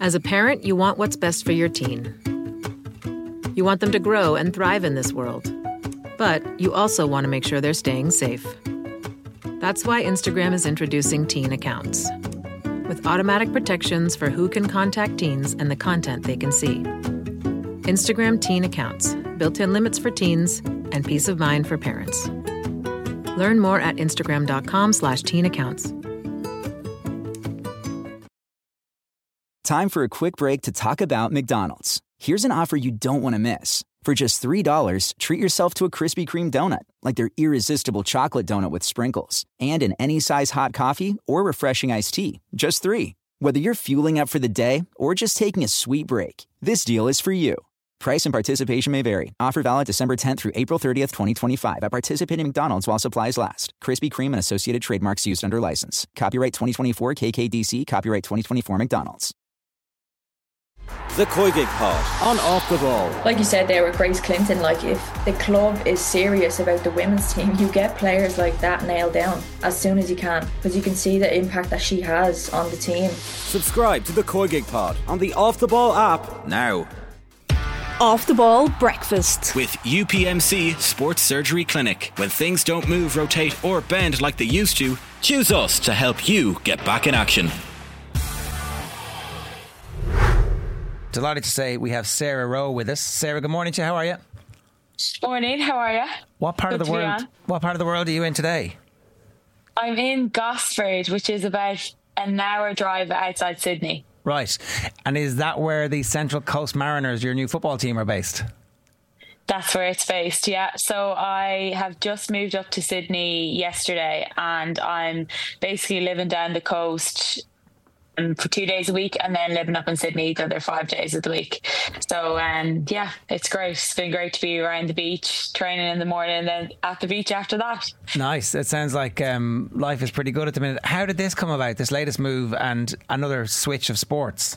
As a parent, you want what's best for your teen. You want them to grow and thrive in this world. But you also want to make sure they're staying safe. That's why Instagram is introducing Teen Accounts, with automatic protections for who can contact teens and the content they can see. Instagram Teen Accounts, built-in limits for teens and peace of mind for parents. Learn more at instagram.com/teenaccounts. Time for a quick break to talk about McDonald's. Here's an offer you don't want to miss. For just $3, treat yourself to a Krispy Kreme donut, like their irresistible chocolate donut with sprinkles, and an any-size hot coffee or refreshing iced tea. Just $3. Whether you're fueling up for the day or just taking a sweet break, this deal is for you. Price and participation may vary. Offer valid December 10th through April 30th, 2025 at participating McDonald's while supplies last. Krispy Kreme and associated trademarks used under license. Copyright 2024 KKDC. Copyright 2024 McDonald's. The Koigig Pod on Off the Ball. Like you said there with Grace Clinton, like if the club is serious about the women's team, you get players like that nailed down as soon as you can, because you can see the impact that she has on the team. Subscribe to the Koigig Pod on the Off the Ball app now. Off the Ball Breakfast with UPMC Sports Surgery Clinic. When things don't move, rotate or bend like they used to, choose us to help you get back in action. Delighted to say we have Sarah Rowe with us. Sarah, good morning to you. How are you? Morning, how are you? What part of the world? What part of the world are you in today? I'm in Gosford, which is about an hour drive outside Sydney. Right. And is that where the Central Coast Mariners, your new football team, are based? That's where it's based, yeah. So I have just moved up to Sydney yesterday, and I'm basically living down the coast for 2 days a week, and then living up in Sydney the other 5 days of the week. So yeah, it's great. It's been great to be around the beach, training in the morning, and then at the beach after that. Nice. It sounds like life is pretty good at the minute. How did this come about, this latest move and another switch of sports?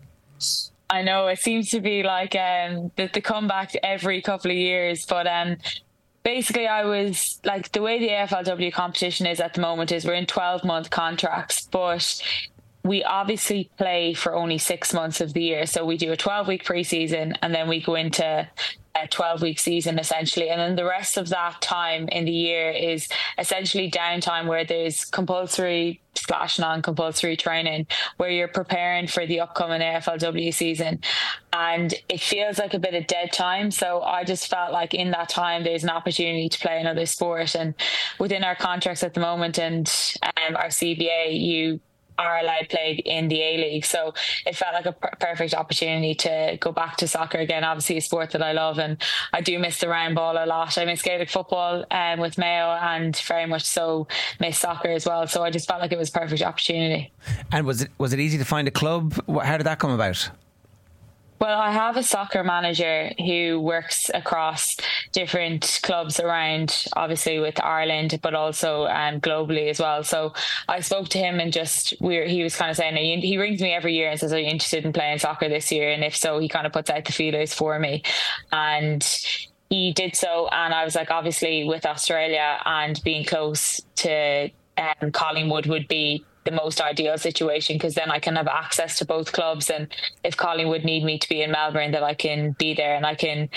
I know it seems to be like the comeback every couple of years, but basically, I was like, the way the AFLW competition is at the moment is we're in 12-month contracts, but we obviously play for only 6 months of the year. So we do a 12-week preseason, and then we go into a 12-week season essentially. And then the rest of that time in the year is essentially downtime, where there's compulsory / non-compulsory training, where you're preparing for the upcoming AFLW season. And it feels like a bit of dead time. So I just felt like in that time, there's an opportunity to play another sport. And within our contracts at the moment and our CBA, you are allowed play in the A-League. So it felt like a perfect opportunity to go back to soccer again. Obviously a sport that I love, and I do miss the round ball a lot. I miss Gaelic football with Mayo, and very much so miss soccer as well. So I just felt like it was a perfect opportunity. And was it easy to find a club? How did that come about? Well, I have a soccer manager who works across different clubs around, obviously with Ireland, but also globally as well. So I spoke to him, and he was kind of saying, he rings me every year and says, are you interested in playing soccer this year? And if so, he kind of puts out the feelers for me. And he did so. And I was like, obviously with Australia and being close to Collingwood would be the most ideal situation, because then I can have access to both clubs, and if Collingwood need me to be in Melbourne, that I can be there, and I can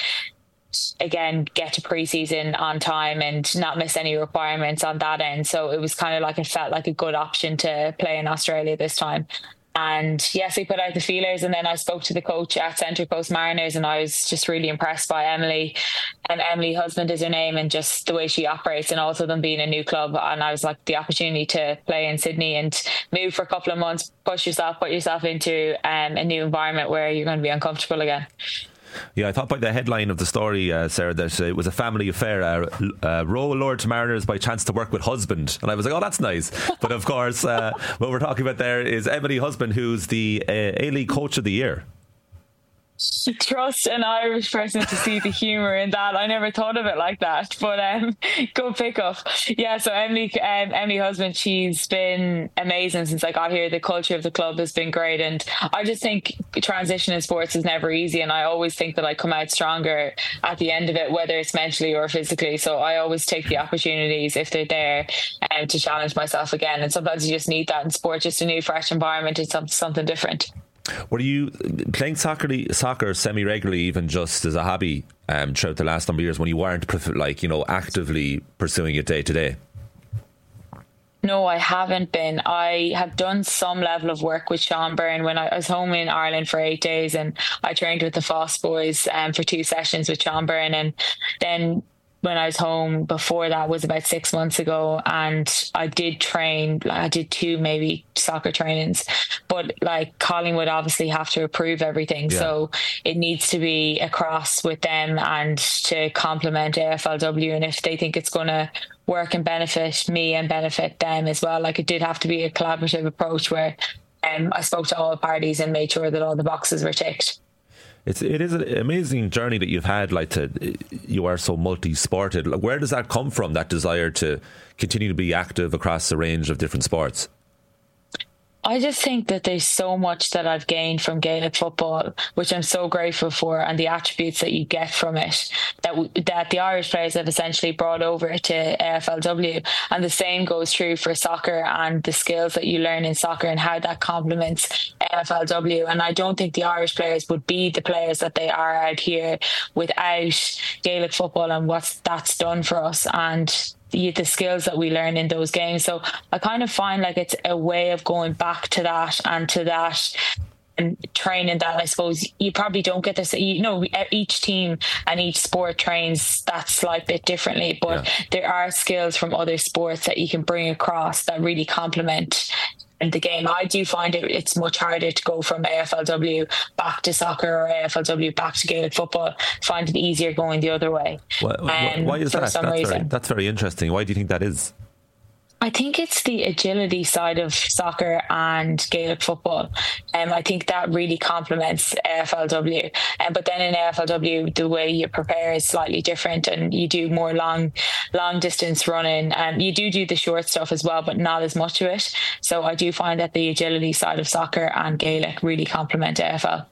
again get to pre-season on time and not miss any requirements on that end. So it was kind of like, it felt like a good option to play in Australia this time. And yes, we put out the feelers, and then I spoke to the coach at Central Coast Mariners, and I was just really impressed by Emily, and Emily Husband is her name, and just the way she operates, and also them being a new club. And I was like, the opportunity to play in Sydney and move for a couple of months, put yourself into a new environment where you're going to be uncomfortable again. Yeah, I thought by the headline of the story, Sarah, that it was a family affair. Rowe lured to Mariners by chance to work with Husband. And I was like, oh, that's nice. But of course, what we're talking about there is Emily Husband, who's the A-League Coach of the Year. Trust an Irish person to see the humour in that. I never thought of it like that, but good pick up. Yeah, so Emily Husband, she's been amazing since I got here. The culture of the club has been great, and I just think transition in sports is never easy, and I always think that I come out stronger at the end of it, whether it's mentally or physically. So I always take the opportunities if they're there to challenge myself again, and sometimes you just need that in sport, just a new fresh environment. It's something different. Were you playing soccer semi-regularly, even just as a hobby, throughout the last number of years when you weren't actively pursuing it day to day? No, I haven't been. I have done some level of work with Sean Byrne when I was home in Ireland for 8 days, and I trained with the Foss boys for 2 sessions with Sean Byrne. And then when I was home before that was about 6 months ago, and I did train. I did 2 maybe soccer trainings, but like Collingwood obviously have to approve everything, so it needs to be across with them and to complement AFLW. And if they think it's going to work and benefit me and benefit them as well, like it did have to be a collaborative approach where I spoke to all parties and made sure that all the boxes were ticked. It is an amazing journey that you've had. You are so multi-sported. Like, where does that come from, that desire to continue to be active across a range of different sports? I just think that there's so much that I've gained from Gaelic football, which I'm so grateful for, and the attributes that you get from it that the Irish players have essentially brought over to AFLW. And the same goes true for soccer and the skills that you learn in soccer and how that complements AFLW. And I don't think the Irish players would be the players that they are out here without Gaelic football and what that's done for us and the skills that we learn in those games. So I kind of find like it's a way of going back to that and to that and training that I suppose you probably don't get this. Each team and each sport trains that slight bit differently, but there are skills from other sports that you can bring across that really complement the game. I do find it's much harder to go from AFLW back to soccer or AFLW back to Gaelic football. Find it easier going the other way. Why is that? That's very interesting. Why do you think that is? I think it's the agility side of soccer and Gaelic football. I think that really complements AFLW. But then in AFLW, the way you prepare is slightly different, and you do more long distance running. You do the short stuff as well, but not as much of it. So I do find that the agility side of soccer and Gaelic really complement AFL.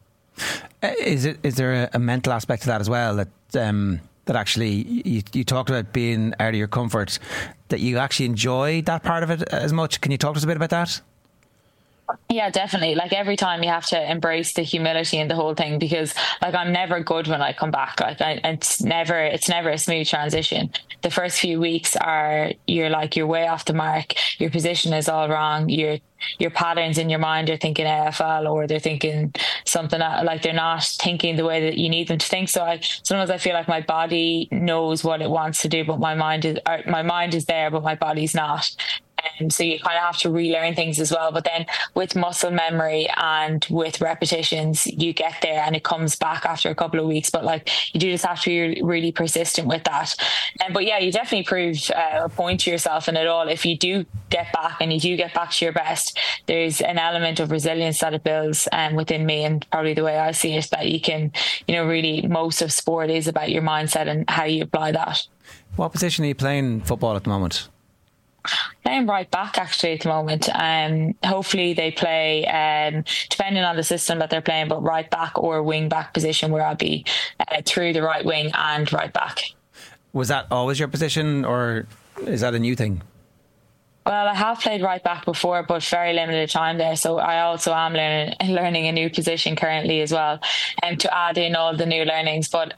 Is there a mental aspect to that as well? That actually you talked about being out of your comfort, that you actually enjoy that part of it as much. Can you talk to us a bit about that? Yeah, definitely. Like every time you have to embrace the humility in the whole thing, because like I'm never good when I come back. It's never a smooth transition. The first few weeks you're way off the mark. Your position is all wrong. Your patterns in your mind are thinking AFL, or they're thinking something like they're not thinking the way that you need them to think. So sometimes I feel like my body knows what it wants to do, but my mind is there, but my body's not. And so you kind of have to relearn things as well. But then with muscle memory and with repetitions, you get there and it comes back after a couple of weeks. But like you do just have to be really persistent with that. But yeah, you definitely prove a point to yourself in it all. If you do get back and you do get back to your best, there's an element of resilience that it builds within me, and probably the way I see it, that you can, really most of sport is about your mindset and how you apply that. What position are you playing football at the moment? Playing right back actually at the moment. Hopefully they play, depending on the system that they're playing, but right back or wing back position, where I'll be through the right wing and right back. Was that always your position, or is that a new thing? Well, I have played right back before, but very limited time there. So I also am learning a new position currently as well, and to add in all the new learnings. But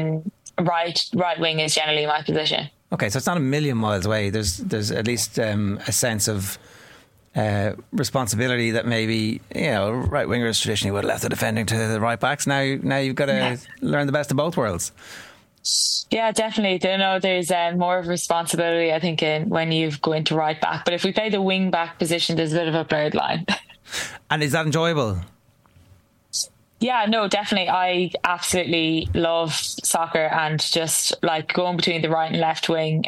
right wing is generally my position. Okay, so it's not a million miles away. There's at least a sense of responsibility that maybe right wingers traditionally would have left the defending to the right backs. Now you've got to learn the best of both worlds. Yeah, definitely. There's more responsibility, I think, when you go into right back. But if we play the wing back position, there's a bit of a blurred line. And is that enjoyable? Yeah, no, definitely. I absolutely love soccer, and just like going between the right and left wing,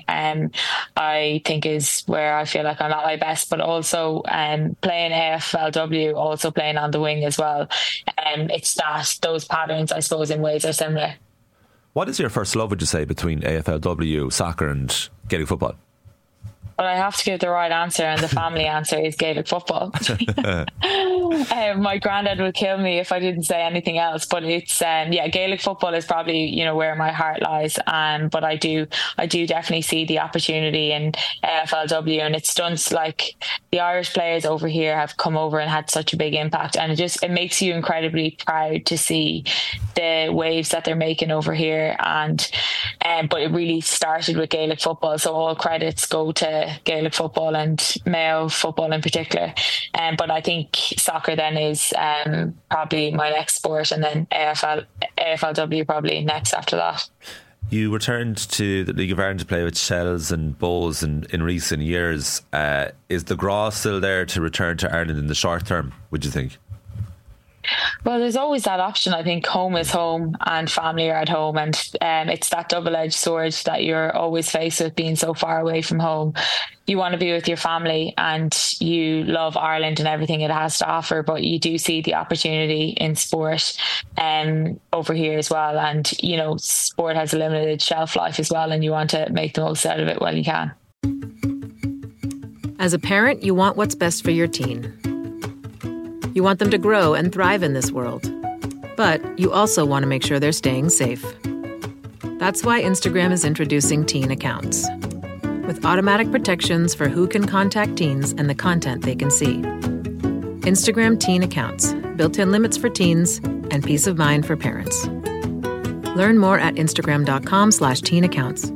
I think is where I feel like I'm at my best. But also playing AFLW, also playing on the wing as well. It's those patterns, I suppose, in ways are similar. What is your first love, would you say, between AFLW, soccer and Gaelic football? Well, I have to give the right answer, and the family answer is Gaelic football. My granddad would kill me if I didn't say anything else. But it's Gaelic football is probably where my heart lies. But I do definitely see the opportunity in AFLW, and it's stunts like the Irish players over here have come over and had such a big impact, and it makes you incredibly proud to see the waves that they're making over here. But it really started with Gaelic football, so all credits go to Gaelic football and Mayo football in particular. But I think soccer then is probably my next sport, and then AFLW probably next after that. You returned to the League of Ireland to play with Shells and Bows in recent years. Is the graw still there to return to Ireland in the short term, would you think? Well, there's always that option. I think home is home and family are at home, and it's that double-edged sword that you're always faced with being so far away from home. You want to be with your family and you love Ireland and everything it has to offer, but you do see the opportunity in sport over here as well. And, sport has a limited shelf life as well, and you want to make the most out of it while you can. As a parent, you want what's best for your teen. You want them to grow and thrive in this world. But you also want to make sure they're staying safe. That's why Instagram is introducing Teen Accounts, with automatic protections for who can contact teens and the content they can see. Instagram Teen Accounts, built-in limits for teens and peace of mind for parents. Learn more at instagram.com/teenaccounts.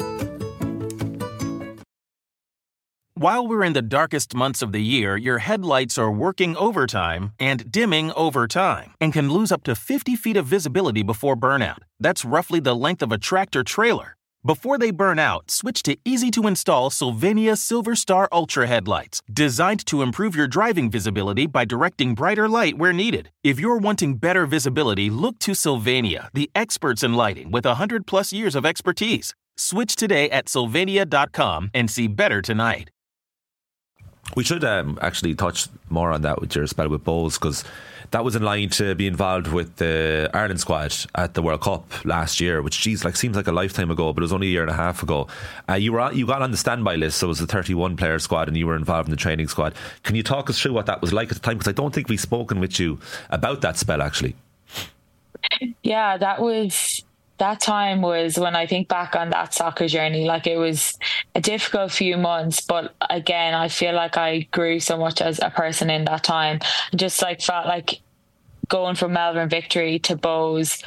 While we're in the darkest months of the year, your headlights are working overtime and dimming over time and can lose up to 50 feet of visibility before burnout. That's roughly the length of a tractor trailer. Before they burn out, switch to easy-to-install Sylvania Silver Star Ultra headlights, designed to improve your driving visibility by directing brighter light where needed. If you're wanting better visibility, look to Sylvania, the experts in lighting with 100-plus years of expertise. Switch today at sylvania.com and see better tonight. We should actually touch more on that with your spell with Bows, because that was in line to be involved with the Ireland squad at the World Cup last year, which seems like a lifetime ago, but it was only a year and a half ago. You got on the standby list, so it was the 31-player squad, and you were involved in the training squad. Can you talk us through what that was like at the time? Because I don't think we've spoken with you about that spell, actually. Yeah, that time was, when I think back on that soccer journey, like, it was a difficult few months, but again, I feel like I grew so much as a person in that time. Just felt like going from Melbourne Victory to Bows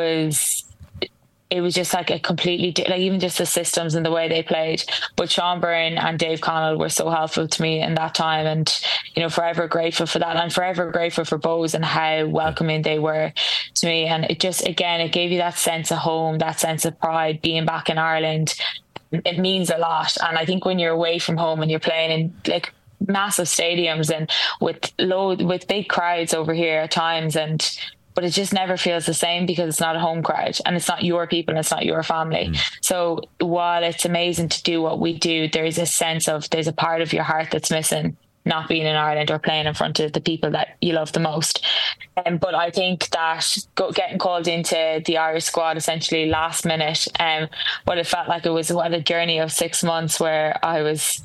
it was just like a completely, like, even just the systems and the way they played. But Sean Byrne and Dave Connell were so helpful to me in that time, and forever grateful for that, and forever grateful for Bows and how welcoming they were to me. And it just, again, it gave you that sense of home, that sense of pride, being back in Ireland. It means a lot. And I think when you're away from home and you're playing in like massive stadiums and with big crowds over here at times, but it just never feels the same because it's not a home crowd and it's not your people and it's not your family. So while it's amazing to do what we do, there's a sense of, there's a part of your heart that's missing, not being in Ireland or playing in front of the people that you love the most. But I think that getting called into the Irish squad essentially last minute, what it felt like, it was a journey of 6 months where I was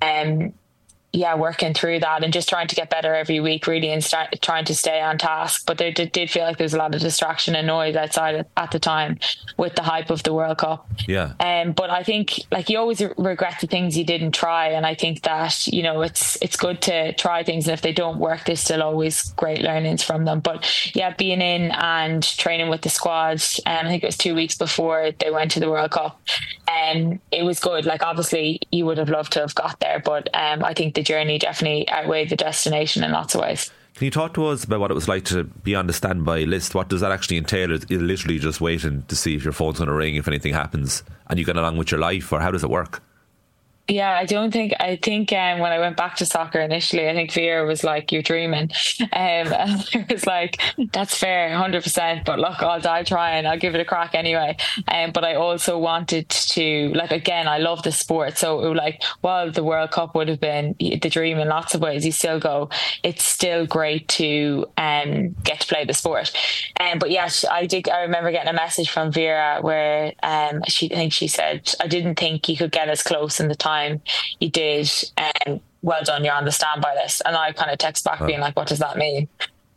working through that and just trying to get better every week, really, and trying to stay on task. But there did feel like there was a lot of distraction and noise outside at the time with the hype of the World Cup. Yeah. But I think, like, you always regret the things you didn't try, and I think that it's good to try things, and if they don't work, there's still always great learnings from them. But yeah, being in and training with the squad, I think it was 2 weeks before they went to the World Cup, and it was good. Like, obviously you would have loved to have got there, but I think the journey definitely outweighed the destination in lots of ways. Can you talk to us about what it was like to be on the standby list? What does that actually entail? Is it literally just waiting to see if your phone's going to ring if anything happens and you get along with your life, or how does it work? Yeah, I think when I went back to soccer initially, I think Vera was like, "You're dreaming," and I was like, "That's fair, 100%." But look, I'll die trying. I'll give it a crack anyway. But I also wanted to, like, again, I love the sport, so it was like, while the World Cup would have been the dream in lots of ways, you still go, it's still great to get to play the sport. But yeah, I remember getting a message from Vera where she said, "I didn't think you could get as close in the time time you did, and well done, you're on the standby list. And I kind of text back being like, what does that mean?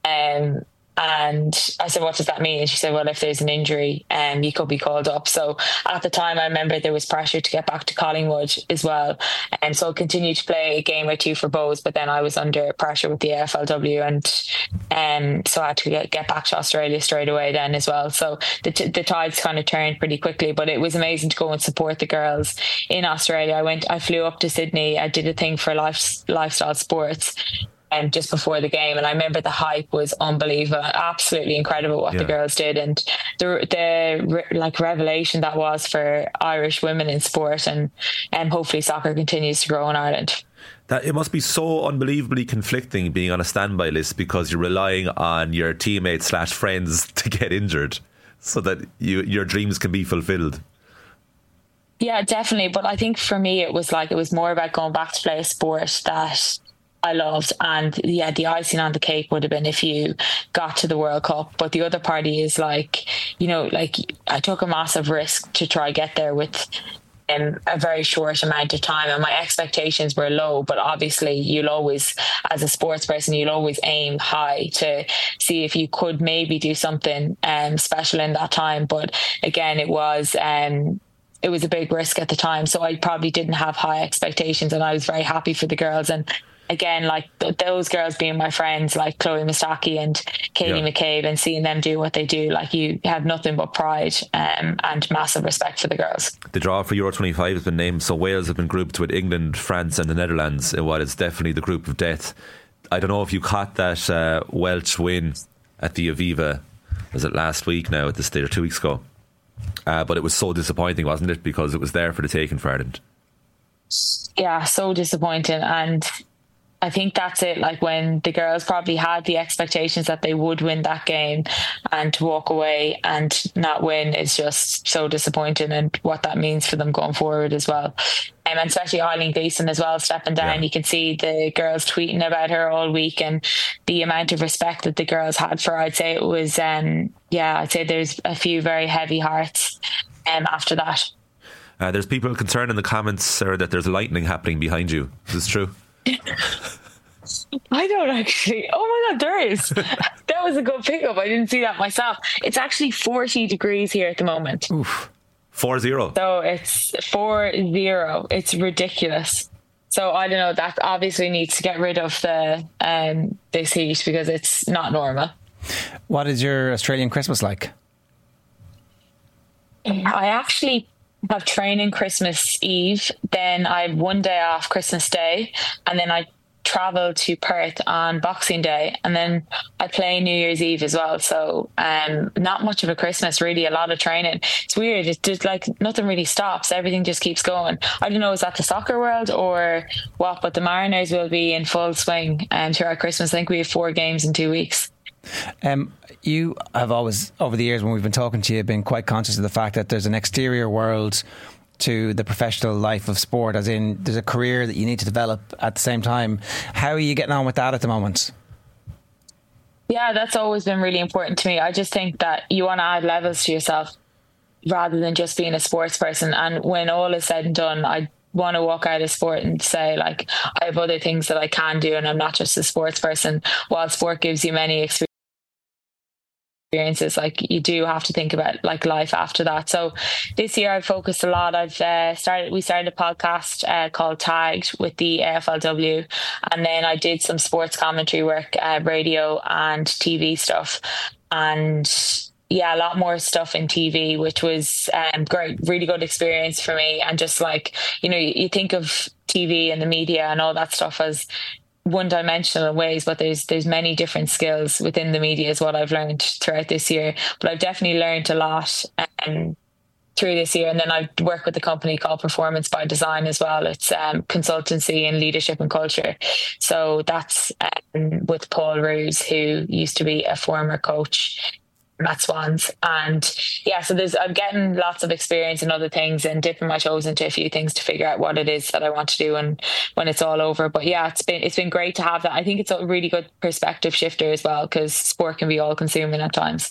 And I said, what does that mean? And she said, well, if there's an injury, you could be called up. So at the time, I remember there was pressure to get back to Collingwood as well. And so I continued to play a game or two for Bows, but then I was under pressure with the AFLW, and so I had to get back to Australia straight away then as well. So the tides kind of turned pretty quickly, but it was amazing to go and support the girls in Australia. I flew up to Sydney. I did a thing for Lifestyle Sports, and just before the game, and I remember the hype was unbelievable, absolutely incredible what the girls did, and the like revelation that was for Irish women in sport, and hopefully soccer continues to grow in Ireland. That it must be so unbelievably conflicting being on a standby list, because you're relying on your teammates / friends to get injured so that your dreams can be fulfilled. Yeah, definitely. But I think for me, it was more about going back to play a sport that I loved, and the icing on the cake would have been if you got to the World Cup. But the other party is I took a massive risk to try get there with a very short amount of time, and my expectations were low, but obviously you'll always, as a sports person, you'll always aim high to see if you could maybe do something special in that time. But again, it was a big risk at the time, so I probably didn't have high expectations, and I was very happy for the girls. And again, like those girls being my friends, like Chloe Mustaki and Katie McCabe, and seeing them do what they do, like you have nothing but pride and massive respect for the girls. The draw for Euro 25 has been named, so Wales have been grouped with England, France and the Netherlands in what is definitely the group of death. I don't know if you caught that Welsh win at the Aviva, was it last week now at the state, or 2 weeks ago? But it was so disappointing, wasn't it? Because it was there for the taking for Ireland. Yeah, so disappointing. And I think that's it. Like, when the girls probably had the expectations that they would win that game, and to walk away and not win is just so disappointing, and what that means for them going forward as well. And especially Eileen Gleeson as well, stepping down. You can see the girls tweeting about her all week, and the amount of respect that the girls had for her. I'd say it was, I'd say there's a few very heavy hearts after that. There's people concerned in the comments, Sarah, that there's lightning happening behind you. Is this true? I don't actually. Oh my God, there is. That was a good pickup. I didn't see that myself. It's actually 40 degrees here at the moment. Oof. 4-0. So it's 4-0. It's ridiculous. So I don't know. That obviously needs to get rid of the this heat, because it's not normal. What is your Australian Christmas like? I actually have training Christmas Eve, then I have one day off Christmas Day, and then I travel to Perth on Boxing Day, and then I play New Year's Eve as well. So not much of a Christmas, really. A lot of training. It's weird. It's just like nothing really stops. Everything just keeps going. I don't know, is that the soccer world or what? But the Mariners will be in full swing throughout Christmas. I think we have 4 games in 2 weeks. You have always, over the years when we've been talking to you, been quite conscious of the fact that there's an exterior world to the professional life of sport, as in there's a career that you need to develop at the same time. How are you getting on with that at the moment? Yeah, that's always been really important to me. I just think that you want to add levels to yourself rather than just being a sports person. And when all is said and done, I want to walk out of sport and say, like, I have other things that I can do, and I'm not just a sports person. While sport gives you many experiences, like, you do have to think about like life after that. So this year I've focused a lot. We started a podcast called Tagged with the AFLW, and then I did some sports commentary work, radio and TV stuff, and a lot more stuff in TV, which was great, really good experience for me. And just like, you think of TV and the media and all that stuff as one-dimensional ways, but there's many different skills within the media is what I've learned throughout this year. But I've definitely learned a lot through this year. And then I work with a company called Performance by Design as well. It's consultancy and leadership and culture. So that's with Paul Roos, who used to be a former coach at Swans. And so I'm getting lots of experience in other things and dipping my toes into a few things to figure out what it is that I want to do and when it's all over. But it's been great to have that. I think it's a really good perspective shifter as well, because sport can be all consuming at times.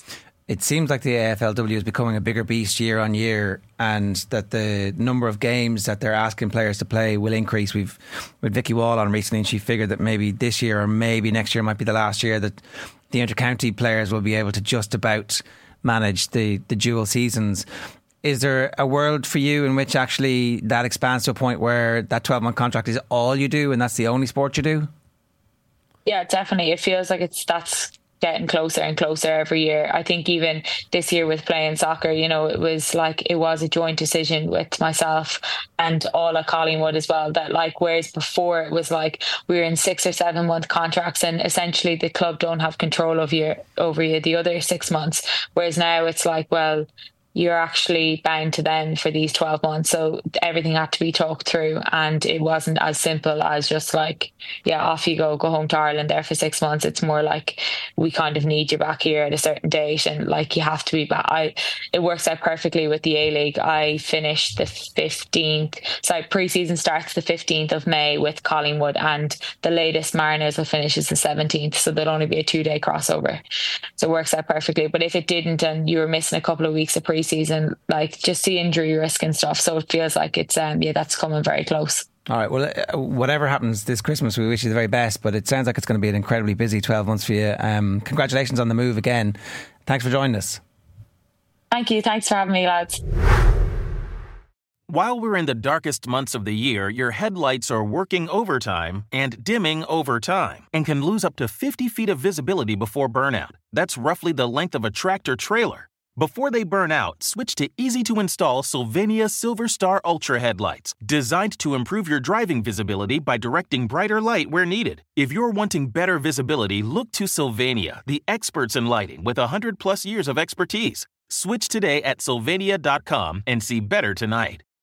it seems like the AFLW is becoming a bigger beast year on year, and that the number of games that they're asking players to play will increase. We've with Vicky Wall on recently, and she figured that maybe this year or maybe next year might be the last year that the inter-county players will be able to just about manage the dual seasons. Is there a world for you in which actually that expands to a point where that 12-month contract is all you do and that's the only sport you do? Yeah, definitely. It feels like that's getting closer and closer every year. I think even this year with playing soccer, you know, it was a joint decision with myself and all at Collingwood as well, that like, whereas before it was like we were in 6 or 7 month contracts and essentially the club don't have control over you the other 6 months, whereas now it's like, well, you're actually bound to them for these 12 months. So everything had to be talked through, and it wasn't as simple as just like, yeah, off you go home to Ireland there for 6 months. It's more like, we kind of need you back here at a certain date, and like you have to be back. It works out perfectly with the A-League. I finished the 15th, so pre-season starts the 15th of May with Collingwood, and the latest Mariners will finish is the 17th, so there'll only be a 2-day crossover. So it works out perfectly. But if it didn't and you were missing a couple of weeks of pre-season, like just the injury risk and stuff, so it feels like it's that's coming very close. All right, well, whatever happens this Christmas, we wish you the very best, but it sounds like it's going to be an incredibly busy 12 months for you. Congratulations on the move again. Thanks for joining us. Thank you. Thanks for having me, lads. While we're in the darkest months of the year, your headlights are working overtime and dimming over time and can lose up to 50 feet of visibility before burnout. That's roughly the length of a tractor trailer. Before they burn out, switch to easy-to-install Sylvania Silver Star Ultra headlights, designed to improve your driving visibility by directing brighter light where needed. If you're wanting better visibility, look to Sylvania, the experts in lighting with 100-plus years of expertise. Switch today at sylvania.com and see better tonight.